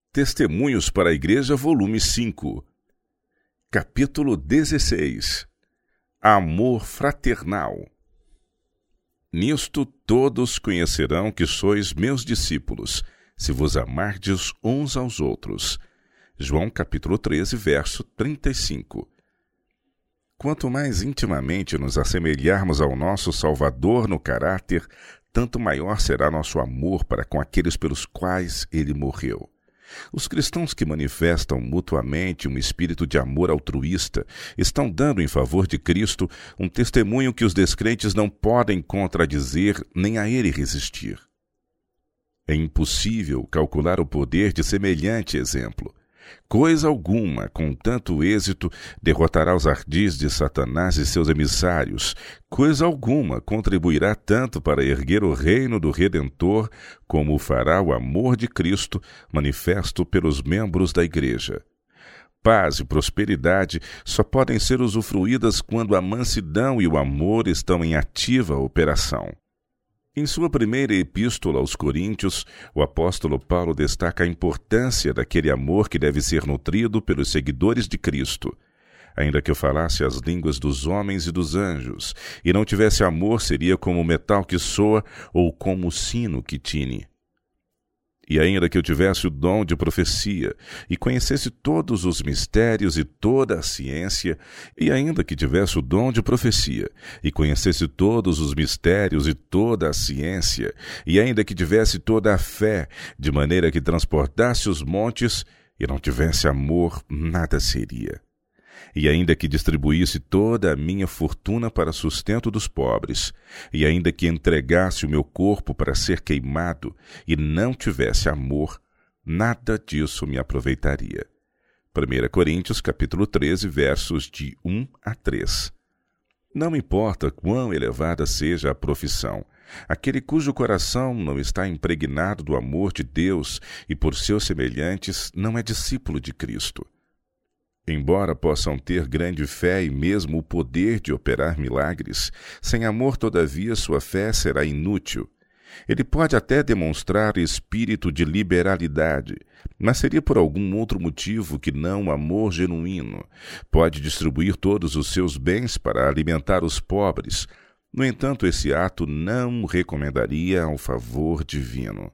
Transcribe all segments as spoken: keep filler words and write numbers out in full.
Testemunhos para a Igreja, volume cinco. Capítulo dezesseis. Amor fraternal. Nisto todos conhecerão que sois meus discípulos, se vos amardes uns aos outros. João capítulo treze, verso trinta e cinco. Quanto mais intimamente nos assemelharmos ao nosso Salvador no caráter, tanto maior será nosso amor para com aqueles pelos quais ele morreu. Os cristãos que manifestam mutuamente um espírito de amor altruísta estão dando em favor de Cristo um testemunho que os descrentes não podem contradizer nem a ele resistir. É impossível calcular o poder de semelhante exemplo. Coisa alguma, com tanto êxito, derrotará os ardis de Satanás e seus emissários. Coisa alguma contribuirá tanto para erguer o reino do Redentor, como o fará o amor de Cristo, manifesto pelos membros da Igreja. Paz e prosperidade só podem ser usufruídas quando a mansidão e o amor estão em ativa operação. Em sua primeira epístola aos Coríntios, o apóstolo Paulo destaca a importância daquele amor que deve ser nutrido pelos seguidores de Cristo. Ainda que eu falasse as línguas dos homens e dos anjos, e não tivesse amor, seria como o metal que soa ou como o sino que tine. E ainda que eu tivesse o dom de profecia, e conhecesse todos os mistérios e toda a ciência, e ainda que tivesse o dom de profecia, e conhecesse todos os mistérios e toda a ciência, e ainda que tivesse toda a fé, de maneira que transportasse os montes, e não tivesse amor, nada seria. E ainda que distribuísse toda a minha fortuna para sustento dos pobres, e ainda que entregasse o meu corpo para ser queimado, e não tivesse amor, nada disso me aproveitaria. primeira Coríntios, capítulo treze, versos de um a três. Não importa quão elevada seja a profissão, aquele cujo coração não está impregnado do amor de Deus e por seus semelhantes não é discípulo de Cristo. Embora possam ter grande fé e mesmo o poder de operar milagres, sem amor, todavia, sua fé será inútil. Ele pode até demonstrar espírito de liberalidade, mas seria por algum outro motivo que não o amor genuíno. Pode distribuir todos os seus bens para alimentar os pobres. No entanto, esse ato não o recomendaria ao favor divino.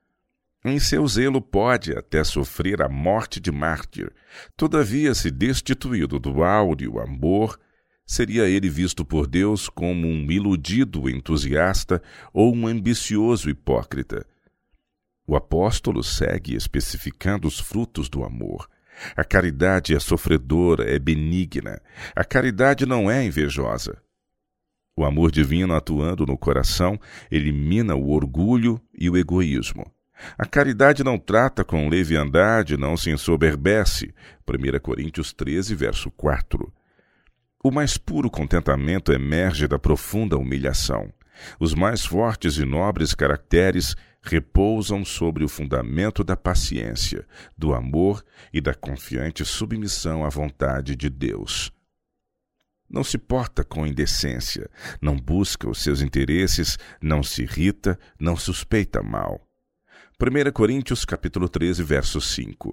Em seu zelo pode até sofrer a morte de mártir. Todavia, se destituído do áureo amor, seria ele visto por Deus como um iludido entusiasta ou um ambicioso hipócrita. O apóstolo segue especificando os frutos do amor. A caridade é sofredora, é benigna. A caridade não é invejosa. O amor divino atuando no coração elimina o orgulho e o egoísmo. A caridade não trata com leviandade, não se ensoberbece. primeira Coríntios treze, verso quatro. O mais puro contentamento emerge da profunda humilhação. Os mais fortes e nobres caracteres repousam sobre o fundamento da paciência, do amor e da confiante submissão à vontade de Deus. Não se porta com indecência, não busca os seus interesses, não se irrita, não suspeita mal. primeira Coríntios, capítulo treze, verso cinco.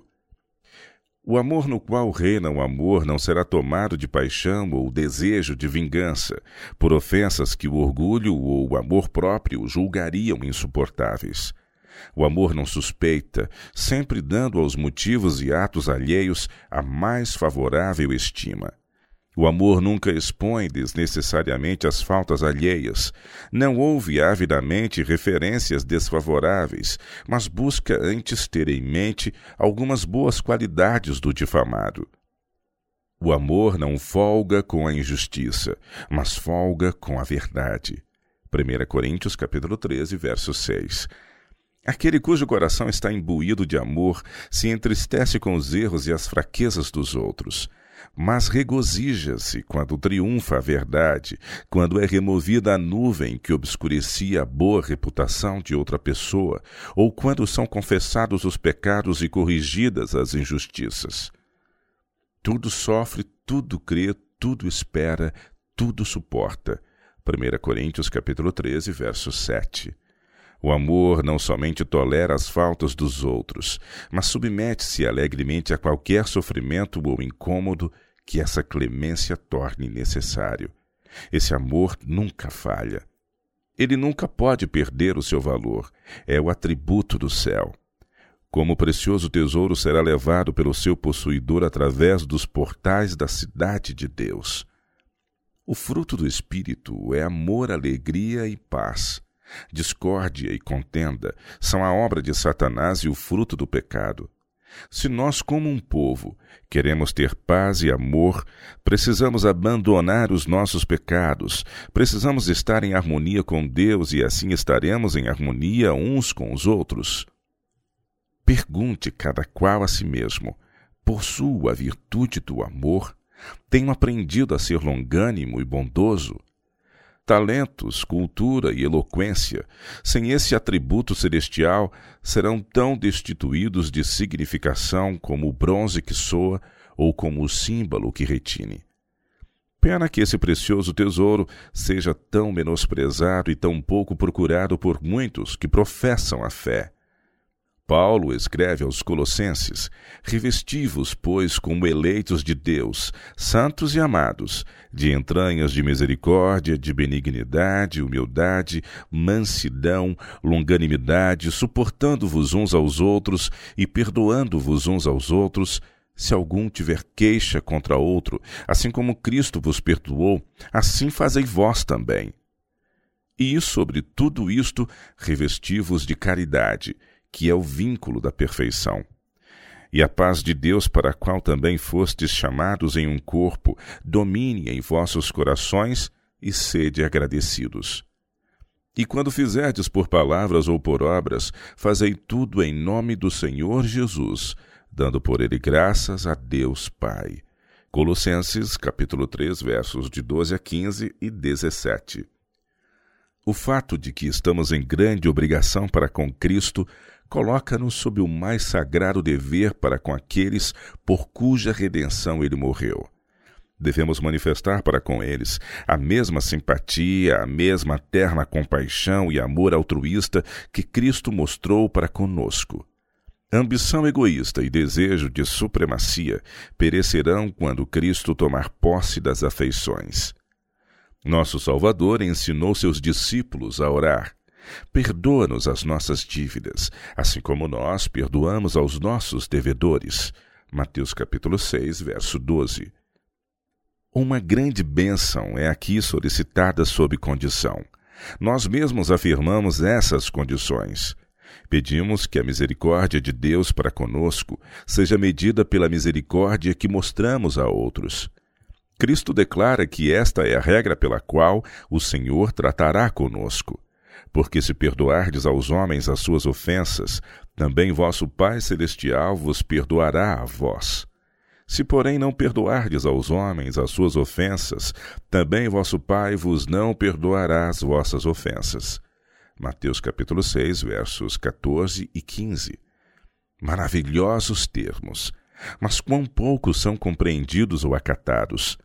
O amor no qual reina o amor não será tomado de paixão ou desejo de vingança, por ofensas que o orgulho ou o amor próprio julgariam insuportáveis. O amor não suspeita, sempre dando aos motivos e atos alheios a mais favorável estima. O amor nunca expõe desnecessariamente as faltas alheias, não ouve avidamente referências desfavoráveis, mas busca antes ter em mente algumas boas qualidades do difamado. O amor não folga com a injustiça, mas folga com a verdade. primeira Coríntios, capítulo treze, verso seis. Aquele cujo coração está imbuído de amor se entristece com os erros e as fraquezas dos outros, mas regozija-se quando triunfa a verdade, quando é removida a nuvem que obscurecia a boa reputação de outra pessoa, ou quando são confessados os pecados e corrigidas as injustiças. Tudo sofre, tudo crê, tudo espera, tudo suporta. primeira Coríntios, capítulo treze, verso sete. O amor não somente tolera as faltas dos outros, mas submete-se alegremente a qualquer sofrimento ou incômodo que essa clemência torne necessário. Esse amor nunca falha. Ele nunca pode perder o seu valor. É o atributo do céu. Como o precioso tesouro será levado pelo seu possuidor através dos portais da cidade de Deus. O fruto do Espírito é amor, alegria e paz. Discórdia e contenda são a obra de Satanás e o fruto do pecado. Se nós, como um povo, queremos ter paz e amor, precisamos abandonar os nossos pecados, precisamos estar em harmonia com Deus e assim estaremos em harmonia uns com os outros. Pergunte cada qual a si mesmo: possuo a virtude do amor? Tenho aprendido a ser longânimo e bondoso? Talentos, cultura e eloquência, sem esse atributo celestial, serão tão destituídos de significação como o bronze que soa ou como o símbolo que retine. Pena que esse precioso tesouro seja tão menosprezado e tão pouco procurado por muitos que professam a fé. Paulo escreve aos Colossenses: revesti-vos, pois, como eleitos de Deus, santos e amados, de entranhas de misericórdia, de benignidade, humildade, mansidão, longanimidade, suportando-vos uns aos outros e perdoando-vos uns aos outros, se algum tiver queixa contra outro, assim como Cristo vos perdoou, assim fazei vós também. E sobre tudo isto revesti-vos de caridade, que é o vínculo da perfeição. E a paz de Deus, para a qual também fostes chamados em um corpo, domine em vossos corações e sede agradecidos. E quando fizerdes por palavras ou por obras, fazei tudo em nome do Senhor Jesus, dando por ele graças a Deus Pai. Colossenses, capítulo três, versos de doze a quinze e dezessete. O fato de que estamos em grande obrigação para com Cristo coloca-nos sob o mais sagrado dever para com aqueles por cuja redenção ele morreu. Devemos manifestar para com eles a mesma simpatia, a mesma terna compaixão e amor altruísta que Cristo mostrou para conosco. Ambição egoísta e desejo de supremacia perecerão quando Cristo tomar posse das afeições. Nosso Salvador ensinou seus discípulos a orar: perdoa-nos as nossas dívidas, assim como nós perdoamos aos nossos devedores. Mateus capítulo seis, verso doze. Uma grande bênção é aqui solicitada sob condição. Nós mesmos afirmamos essas condições. Pedimos que a misericórdia de Deus para conosco seja medida pela misericórdia que mostramos a outros. Cristo declara que esta é a regra pela qual o Senhor tratará conosco. Porque se perdoardes aos homens as suas ofensas, também vosso Pai Celestial vos perdoará a vós. Se, porém, não perdoardes aos homens as suas ofensas, também vosso Pai vos não perdoará as vossas ofensas. Mateus capítulo seis, versos quatorze e quinze. Maravilhosos termos, mas quão poucos são compreendidos ou acatados.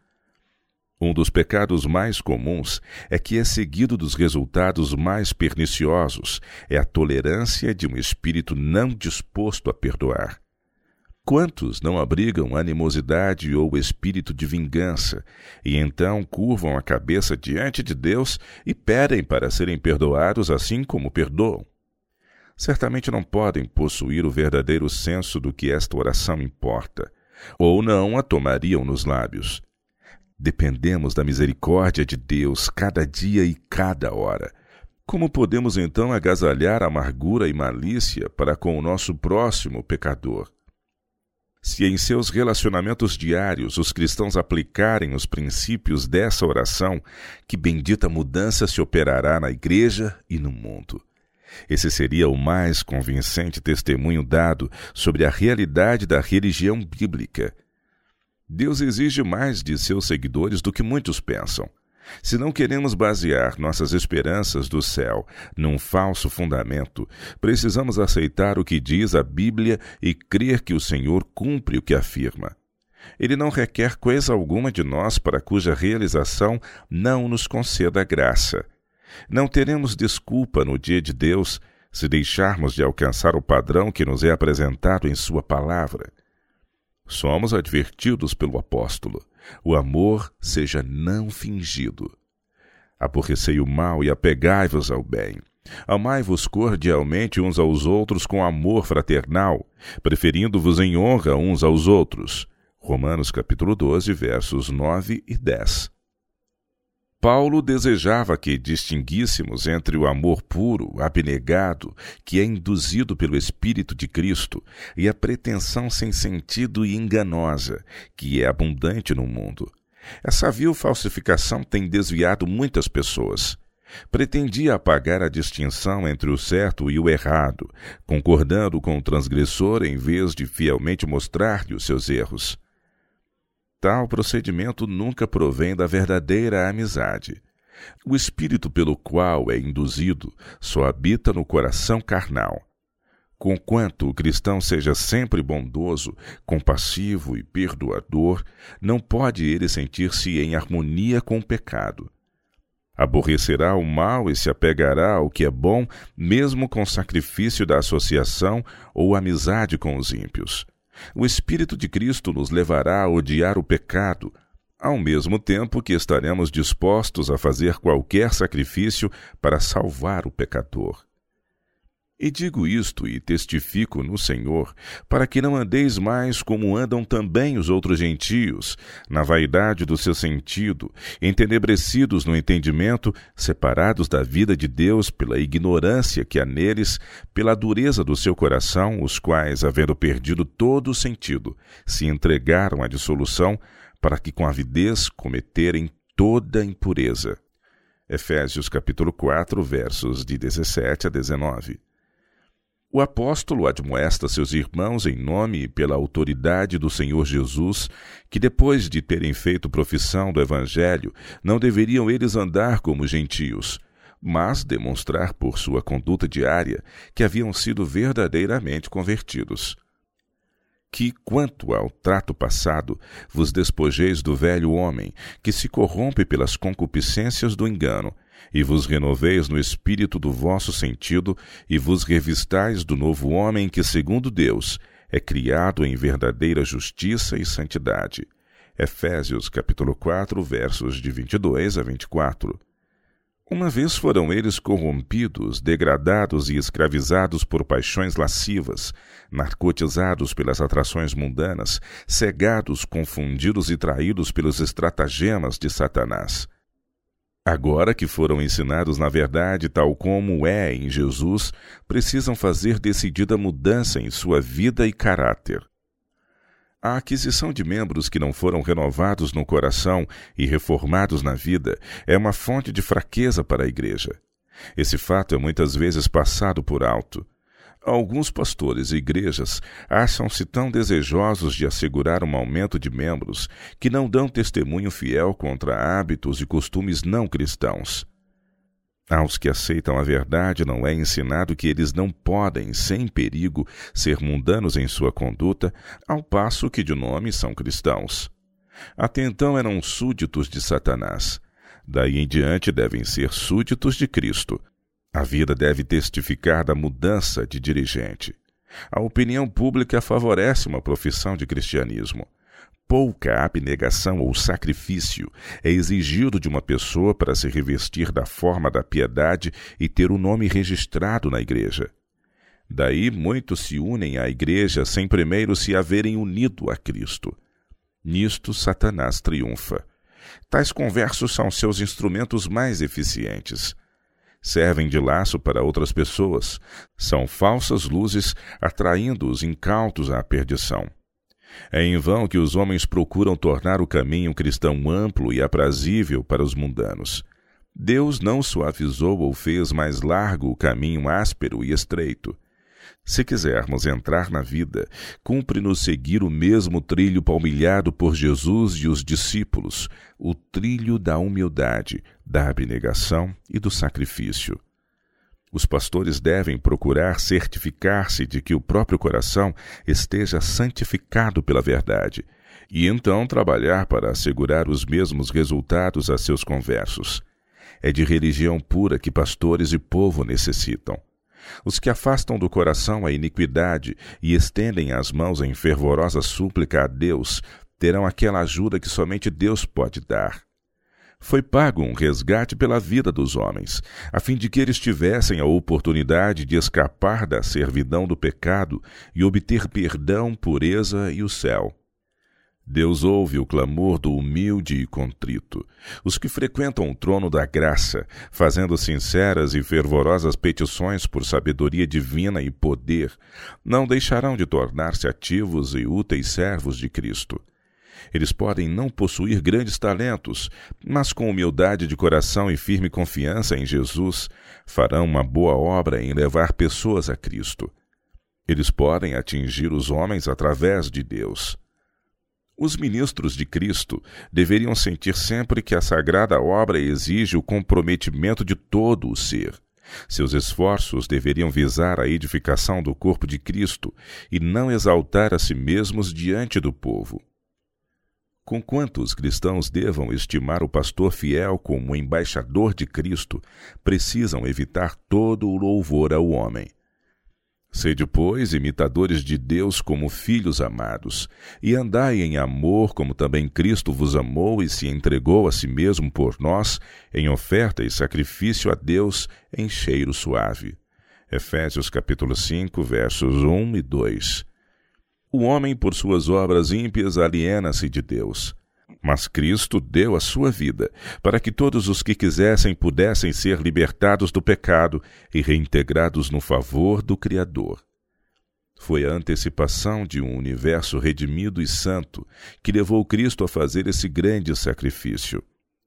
Um dos pecados mais comuns é que é seguido dos resultados mais perniciosos, é a tolerância de um espírito não disposto a perdoar. Quantos não abrigam animosidade ou espírito de vingança, e então curvam a cabeça diante de Deus e pedem para serem perdoados assim como perdoam? Certamente não podem possuir o verdadeiro senso do que esta oração importa, ou não a tomariam nos lábios. Dependemos da misericórdia de Deus cada dia e cada hora. Como podemos então agasalhar amargura e malícia para com o nosso próximo pecador? Se em seus relacionamentos diários os cristãos aplicarem os princípios dessa oração, que bendita mudança se operará na igreja e no mundo. Esse seria o mais convincente testemunho dado sobre a realidade da religião bíblica. Deus exige mais de seus seguidores do que muitos pensam. Se não queremos basear nossas esperanças do céu num falso fundamento, precisamos aceitar o que diz a Bíblia e crer que o Senhor cumpre o que afirma. Ele não requer coisa alguma de nós para cuja realização não nos conceda graça. Não teremos desculpa no dia de Deus se deixarmos de alcançar o padrão que nos é apresentado em sua palavra. Somos advertidos pelo apóstolo: o amor seja não fingido. Aborrecei o mal e apegai-vos ao bem. Amai-vos cordialmente uns aos outros com amor fraternal, preferindo-vos em honra uns aos outros. Romanos capítulo doze, versos nove e dez. Paulo desejava que distinguíssemos entre o amor puro, abnegado, que é induzido pelo Espírito de Cristo, e a pretensão sem sentido e enganosa, que é abundante no mundo. Essa vil falsificação tem desviado muitas pessoas. Pretendia apagar a distinção entre o certo e o errado, concordando com o transgressor em vez de fielmente mostrar-lhe os seus erros. Tal procedimento nunca provém da verdadeira amizade. O espírito pelo qual é induzido só habita no coração carnal. Conquanto o cristão seja sempre bondoso, compassivo e perdoador, não pode ele sentir-se em harmonia com o pecado. Aborrecerá o mal e se apegará ao que é bom, mesmo com sacrifício da associação ou amizade com os ímpios. O Espírito de Cristo nos levará a odiar o pecado, ao mesmo tempo que estaremos dispostos a fazer qualquer sacrifício para salvar o pecador. E digo isto e testifico no Senhor, para que não andeis mais como andam também os outros gentios, na vaidade do seu sentido, entenebrecidos no entendimento, separados da vida de Deus pela ignorância que há neles, pela dureza do seu coração, os quais, havendo perdido todo o sentido, se entregaram à dissolução, para que com avidez cometerem toda impureza. Efésios capítulo quatro, versos de dezessete a dezenove. O apóstolo admoesta seus irmãos em nome e pela autoridade do Senhor Jesus, que depois de terem feito profissão do Evangelho, não deveriam eles andar como gentios, mas demonstrar por sua conduta diária que haviam sido verdadeiramente convertidos. Que, quanto ao trato passado, vos despojeis do velho homem, que se corrompe pelas concupiscências do engano, e vos renoveis no espírito do vosso sentido, e vos revistais do novo homem que, segundo Deus, é criado em verdadeira justiça e santidade. Efésios capítulo quatro, versos de vinte e dois a vinte e quatro. Uma vez foram eles corrompidos, degradados e escravizados por paixões lascivas, narcotizados pelas atrações mundanas, cegados, confundidos e traídos pelos estratagemas de Satanás. Agora que foram ensinados na verdade tal como é em Jesus, precisam fazer decidida mudança em sua vida e caráter. A aquisição de membros que não foram renovados no coração e reformados na vida é uma fonte de fraqueza para a igreja. Esse fato é muitas vezes passado por alto. Alguns pastores e igrejas acham-se tão desejosos de assegurar um aumento de membros que não dão testemunho fiel contra hábitos e costumes não cristãos. Aos que aceitam a verdade não é ensinado que eles não podem, sem perigo, ser mundanos em sua conduta, ao passo que de nome são cristãos. Até então eram súditos de Satanás. Daí em diante devem ser súditos de Cristo. A vida deve testificar da mudança de dirigente. A opinião pública favorece uma profissão de cristianismo. Pouca abnegação ou sacrifício é exigido de uma pessoa para se revestir da forma da piedade e ter o nome registrado na igreja. Daí muitos se unem à igreja sem primeiro se haverem unido a Cristo. Nisto Satanás triunfa. Tais conversos são seus instrumentos mais eficientes. Servem de laço para outras pessoas. São falsas luzes atraindo os incautos à perdição. É em vão que os homens procuram tornar o caminho cristão amplo e aprazível para os mundanos. Deus não suavizou ou fez mais largo o caminho áspero e estreito. Se quisermos entrar na vida, cumpre-nos seguir o mesmo trilho palmilhado por Jesus e os discípulos, o trilho da humildade, da abnegação e do sacrifício. Os pastores devem procurar certificar-se de que o próprio coração esteja santificado pela verdade, e então trabalhar para assegurar os mesmos resultados a seus conversos. É de religião pura que pastores e povo necessitam. Os que afastam do coração a iniquidade e estendem as mãos em fervorosa súplica a Deus, terão aquela ajuda que somente Deus pode dar. Foi pago um resgate pela vida dos homens, a fim de que eles tivessem a oportunidade de escapar da servidão do pecado e obter perdão, pureza e o céu. Deus ouve o clamor do humilde e contrito. Os que frequentam o trono da graça, fazendo sinceras e fervorosas petições por sabedoria divina e poder, não deixarão de tornar-se ativos e úteis servos de Cristo. Eles podem não possuir grandes talentos, mas com humildade de coração e firme confiança em Jesus, farão uma boa obra em levar pessoas a Cristo. Eles podem atingir os homens através de Deus. Os ministros de Cristo deveriam sentir sempre que a sagrada obra exige o comprometimento de todo o ser. Seus esforços deveriam visar a edificação do corpo de Cristo e não exaltar a si mesmos diante do povo. Conquanto os cristãos devam estimar o pastor fiel como embaixador de Cristo, precisam evitar todo o louvor ao homem. Sede, pois, imitadores de Deus como filhos amados, e andai em amor como também Cristo vos amou e se entregou a si mesmo por nós, em oferta e sacrifício a Deus em cheiro suave. Efésios capítulo cinco, versos um e dois. O homem, por suas obras ímpias, aliena-se de Deus. Mas Cristo deu a sua vida, para que todos os que quisessem pudessem ser libertados do pecado e reintegrados no favor do Criador. Foi a antecipação de um universo redimido e santo que levou Cristo a fazer esse grande sacrifício.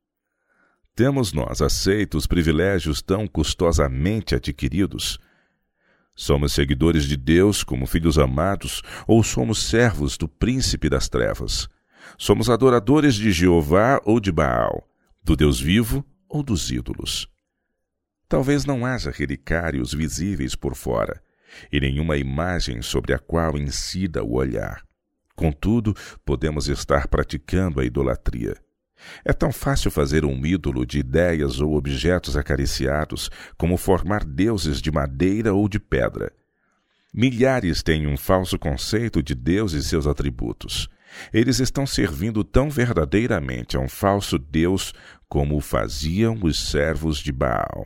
Temos nós aceito os privilégios tão custosamente adquiridos? Somos seguidores de Deus como filhos amados ou somos servos do príncipe das trevas? Somos adoradores de Jeová ou de Baal, do Deus vivo ou dos ídolos? Talvez não haja relicários visíveis por fora, e nenhuma imagem sobre a qual incida o olhar. Contudo, podemos estar praticando a idolatria. É tão fácil fazer um ídolo de ideias ou objetos acariciados como formar deuses de madeira ou de pedra. Milhares têm um falso conceito de Deus e seus atributos. Eles estão servindo tão verdadeiramente a um falso Deus como o faziam os servos de Baal.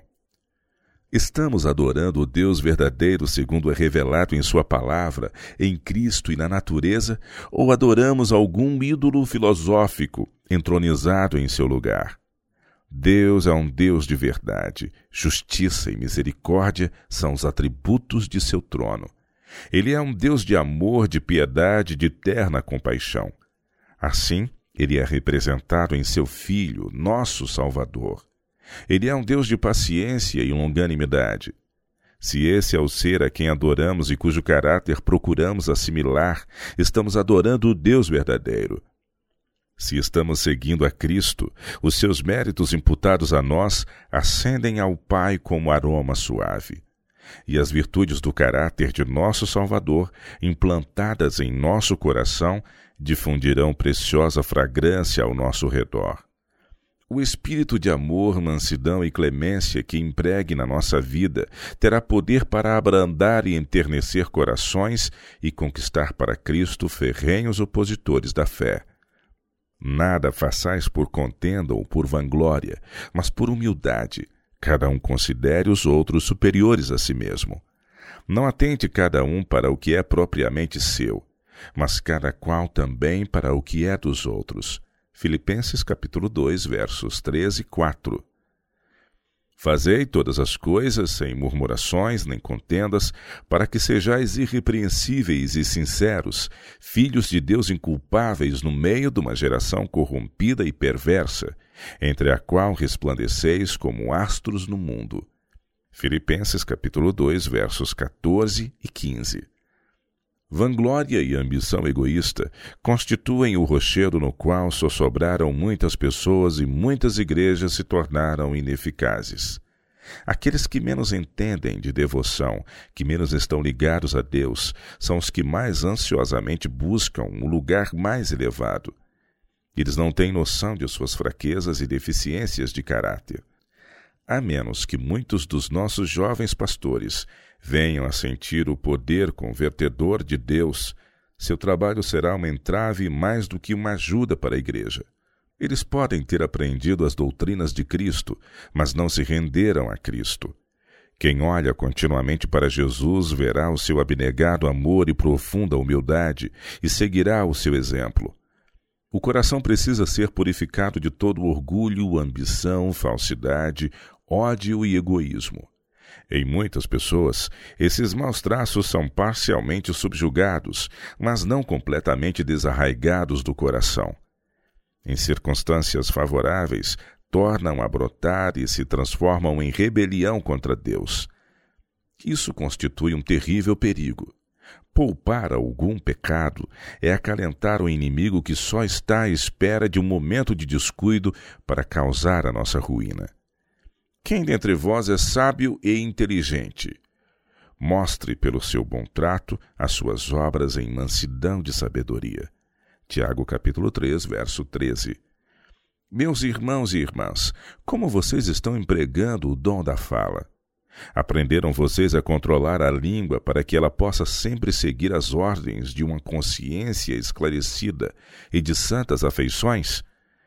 Estamos adorando o Deus verdadeiro segundo é revelado em sua palavra, em Cristo e na natureza, ou adoramos algum ídolo filosófico entronizado em seu lugar? Deus é um Deus de verdade. Justiça e misericórdia são os atributos de seu trono. Ele é um Deus de amor, de piedade, de terna compaixão. Assim, ele é representado em seu Filho, nosso Salvador. Ele é um Deus de paciência e longanimidade. Se esse é o ser a quem adoramos e cujo caráter procuramos assimilar, estamos adorando o Deus verdadeiro. Se estamos seguindo a Cristo, os seus méritos imputados a nós ascendem ao Pai como aroma suave. E as virtudes do caráter de nosso Salvador, implantadas em nosso coração, difundirão preciosa fragrância ao nosso redor. O espírito de amor, mansidão e clemência que empregue na nossa vida terá poder para abrandar e enternecer corações e conquistar para Cristo ferrenhos opositores da fé. Nada façais por contenda ou por vanglória, mas por humildade. Cada um considere os outros superiores a si mesmo. Não atente cada um para o que é propriamente seu, mas cada qual também para o que é dos outros. Filipenses capítulo dois, versos três e quatro. Fazei todas as coisas sem murmurações nem contendas, para que sejais irrepreensíveis e sinceros, filhos de Deus inculpáveis no meio de uma geração corrompida e perversa, entre a qual resplandeceis como astros no mundo. Filipenses capítulo dois, versos quatorze e quinze. Vanglória e ambição egoísta constituem o rochedo no qual só sobraram muitas pessoas e muitas igrejas se tornaram ineficazes. Aqueles que menos entendem de devoção, que menos estão ligados a Deus, são os que mais ansiosamente buscam um lugar mais elevado. Eles não têm noção de suas fraquezas e deficiências de caráter. A menos que muitos dos nossos jovens pastores venham a sentir o poder convertedor de Deus, seu trabalho será uma entrave mais do que uma ajuda para a igreja. Eles podem ter aprendido as doutrinas de Cristo, mas não se renderam a Cristo. Quem olha continuamente para Jesus verá o seu abnegado amor e profunda humildade e seguirá o seu exemplo. O coração precisa ser purificado de todo orgulho, ambição, falsidade, ódio e egoísmo. Em muitas pessoas, esses maus traços são parcialmente subjugados, mas não completamente desarraigados do coração. Em circunstâncias favoráveis, tornam a brotar e se transformam em rebelião contra Deus. Isso constitui um terrível perigo. Poupar algum pecado é acalentar o inimigo que só está à espera de um momento de descuido para causar a nossa ruína. Quem dentre vós é sábio e inteligente? Mostre pelo seu bom trato as suas obras em mansidão de sabedoria. Tiago capítulo três, verso treze. Meus irmãos e irmãs, como vocês estão empregando o dom da fala? Aprenderam vocês a controlar a língua para que ela possa sempre seguir as ordens de uma consciência esclarecida e de santas afeições?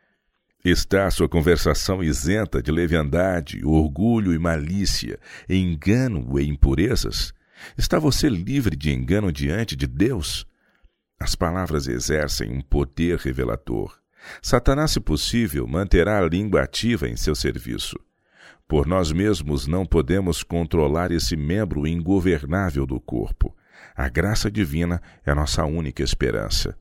Está a sua conversação isenta de leviandade, orgulho e malícia, engano e impurezas? Está você livre de engano diante de Deus? As palavras exercem um poder revelador. Satanás, se possível, manterá a língua ativa em seu serviço. Por nós mesmos não podemos controlar esse membro ingovernável do corpo. A graça divina é a nossa única esperança.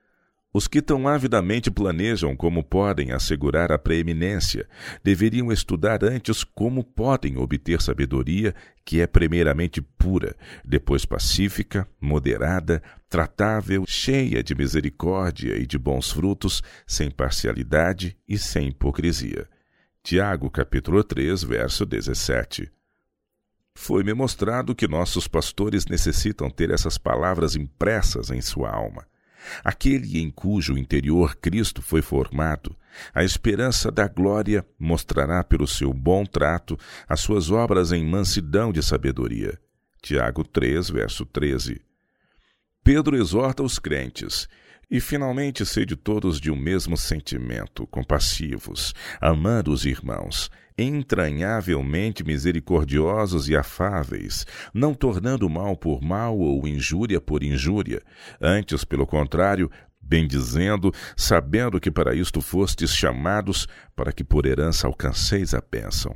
Os que tão avidamente planejam como podem assegurar a preeminência, deveriam estudar antes como podem obter sabedoria, que é primeiramente pura, depois pacífica, moderada, tratável, cheia de misericórdia e de bons frutos, sem parcialidade e sem hipocrisia. Tiago, capítulo três, verso dezessete. Foi-me mostrado que nossos pastores necessitam ter essas palavras impressas em sua alma. Aquele em cujo interior Cristo foi formado, a esperança da glória mostrará pelo seu bom trato as suas obras em mansidão de sabedoria. Tiago três, verso treze. Pedro exorta os crentes: e finalmente sede todos de um mesmo sentimento, compassivos, amando os irmãos, entranhavelmente misericordiosos e afáveis, não tornando mal por mal ou injúria por injúria, antes, pelo contrário, bendizendo, sabendo que para isto fostes chamados, para que por herança alcanceis a bênção.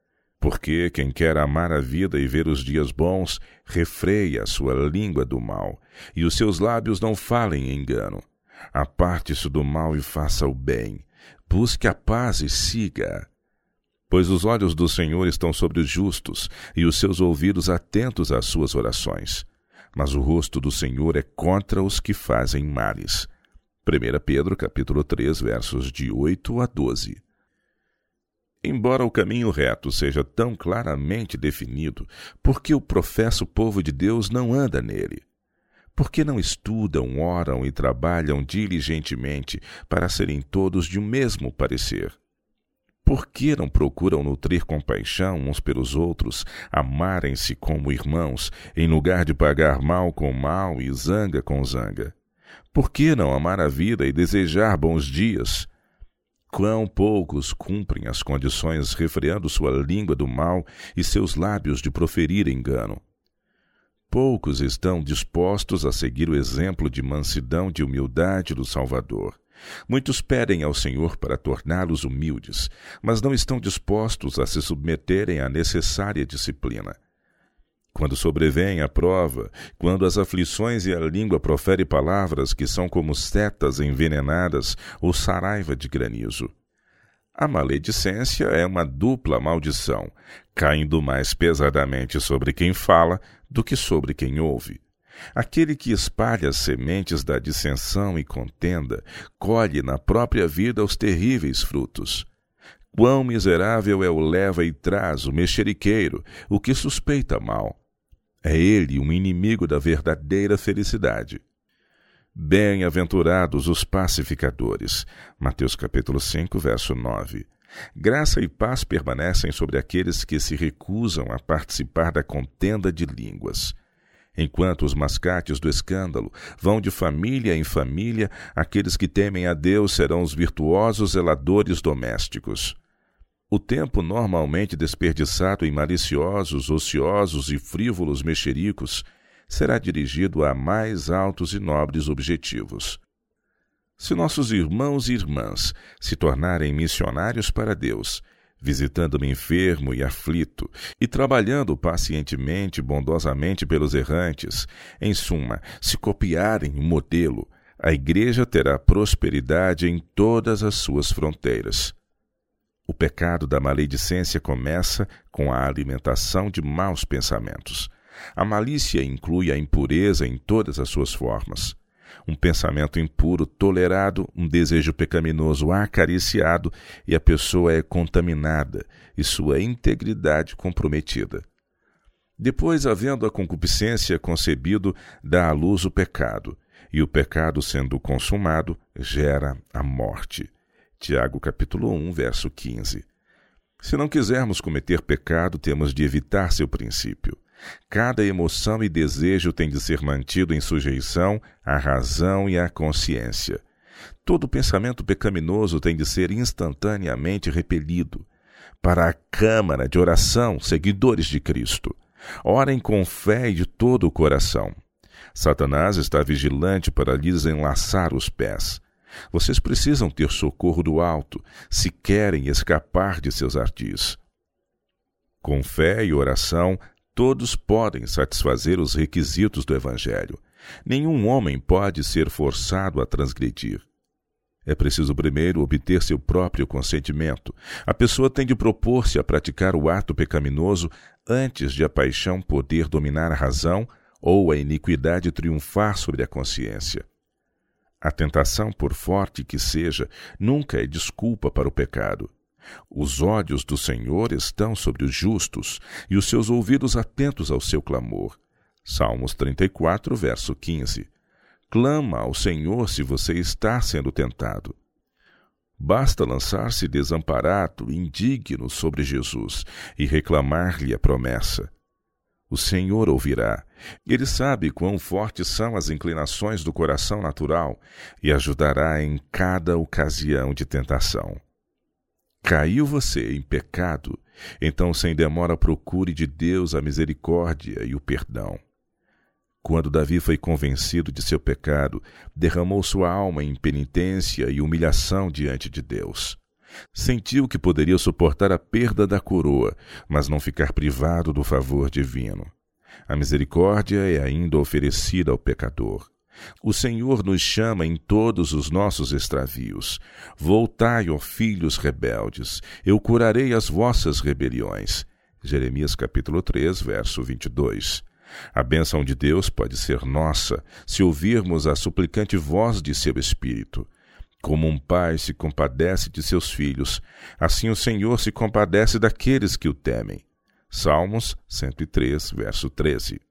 Porque quem quer amar a vida e ver os dias bons, refreia a sua língua do mal, e os seus lábios não falem engano. Aparte-se do mal e faça o bem. Busque a paz e siga-a. Pois os olhos do Senhor estão sobre os justos, e os seus ouvidos atentos às suas orações. Mas o rosto do Senhor é contra os que fazem males. primeira Pedro, capítulo três, versos de oito a doze. Embora o caminho reto seja tão claramente definido, por que o professo povo de Deus não anda nele? Por que não estudam, oram e trabalham diligentemente para serem todos de um mesmo parecer? Por que não procuram nutrir compaixão uns pelos outros, amarem-se como irmãos, em lugar de pagar mal com mal e zanga com zanga? Por que não amar a vida e desejar bons dias? Quão poucos cumprem as condições refreando sua língua do mal e seus lábios de proferir engano. Poucos estão dispostos a seguir o exemplo de mansidão e de humildade do Salvador. Muitos pedem ao Senhor para torná-los humildes, mas não estão dispostos a se submeterem à necessária disciplina. Quando sobrevém a prova, quando as aflições e a língua profere palavras que são como setas envenenadas ou saraiva de granizo. A maledicência é uma dupla maldição, caindo mais pesadamente sobre quem fala do que sobre quem ouve. Aquele que espalha as sementes da dissensão e contenda, colhe na própria vida os terríveis frutos. Quão miserável é o leva e traz, o mexeriqueiro, o que suspeita mal. É ele um inimigo da verdadeira felicidade. Bem-aventurados os pacificadores. Mateus capítulo cinco, verso nove. Graça e paz permanecem sobre aqueles que se recusam a participar da contenda de línguas. Enquanto os mascates do escândalo vão de família em família, aqueles que temem a Deus serão os virtuosos zeladores domésticos. O tempo normalmente desperdiçado em maliciosos, ociosos e frívolos mexericos será dirigido a mais altos e nobres objetivos. Se nossos irmãos e irmãs se tornarem missionários para Deus, visitando-me enfermo e aflito, e trabalhando pacientemente e bondosamente pelos errantes, em suma, se copiarem o modelo, a Igreja terá prosperidade em todas as suas fronteiras. O pecado da maledicência começa com a alimentação de maus pensamentos. A malícia inclui a impureza em todas as suas formas. Um pensamento impuro tolerado, um desejo pecaminoso acariciado, e a pessoa é contaminada e sua integridade comprometida. Depois, havendo a concupiscência concebido, dá à luz o pecado, e o pecado, sendo consumado, gera a morte. Tiago capítulo um, verso quinze. Se não quisermos cometer pecado, temos de evitar seu princípio. Cada emoção e desejo tem de ser mantido em sujeição à razão e à consciência. Todo pensamento pecaminoso tem de ser instantaneamente repelido. Para a câmara de oração, seguidores de Cristo, orem com fé e de todo o coração. Satanás está vigilante para lhes enlaçar os pés. Vocês precisam ter socorro do alto, se querem escapar de seus ardis. Com fé e oração, todos podem satisfazer os requisitos do Evangelho. Nenhum homem pode ser forçado a transgredir. É preciso primeiro obter seu próprio consentimento. A pessoa tem de propor-se a praticar o ato pecaminoso antes de a paixão poder dominar a razão ou a iniquidade triunfar sobre a consciência. A tentação, por forte que seja, nunca é desculpa para o pecado. Os ódios do Senhor estão sobre os justos, e os seus ouvidos atentos ao seu clamor. Salmos trinta e quatro, verso quinze. Clama ao Senhor se você está sendo tentado. Basta lançar-se desamparado, indigno sobre Jesus, e reclamar-lhe a promessa. O Senhor ouvirá. Ele sabe quão fortes são as inclinações do coração natural e ajudará em cada ocasião de tentação. Caiu você em pecado, então sem demora procure de Deus a misericórdia e o perdão. Quando Davi foi convencido de seu pecado, derramou sua alma em penitência e humilhação diante de Deus. Sentiu que poderia suportar a perda da coroa, mas não ficar privado do favor divino. A misericórdia é ainda oferecida ao pecador. O Senhor nos chama em todos os nossos extravios. Voltai, ó filhos rebeldes, eu curarei as vossas rebeliões. Jeremias capítulo três, verso vinte e dois. A bênção de Deus pode ser nossa se ouvirmos a suplicante voz de seu Espírito. Como um pai se compadece de seus filhos, assim o Senhor se compadece daqueles que o temem. Salmos cento e três, verso treze.